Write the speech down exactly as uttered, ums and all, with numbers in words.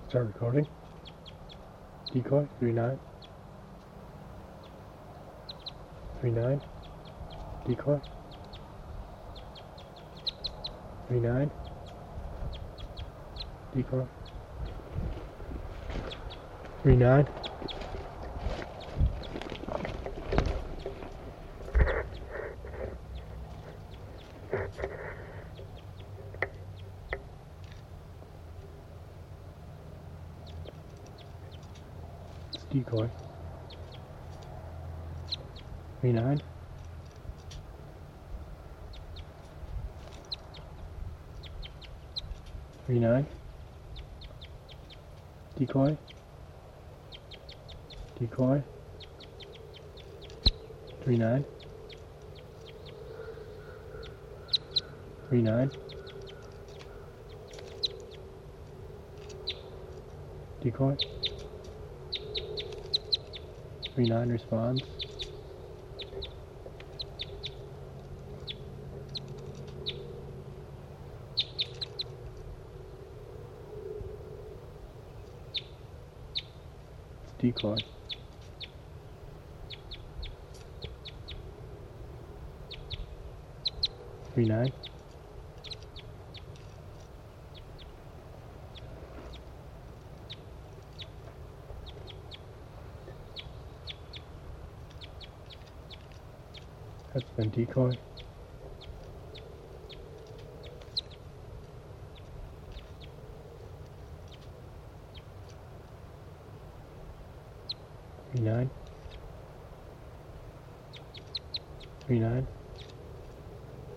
Start recording. Decoy, three nine. three nine. Decoy. three nine. Decoy. three nine. It's decoy. three nine. three nine. Decoy. Decoy. three nine. three nine. Decoy. three nine responds. Decoy. three nine. That's been decoy. three nine. three nine.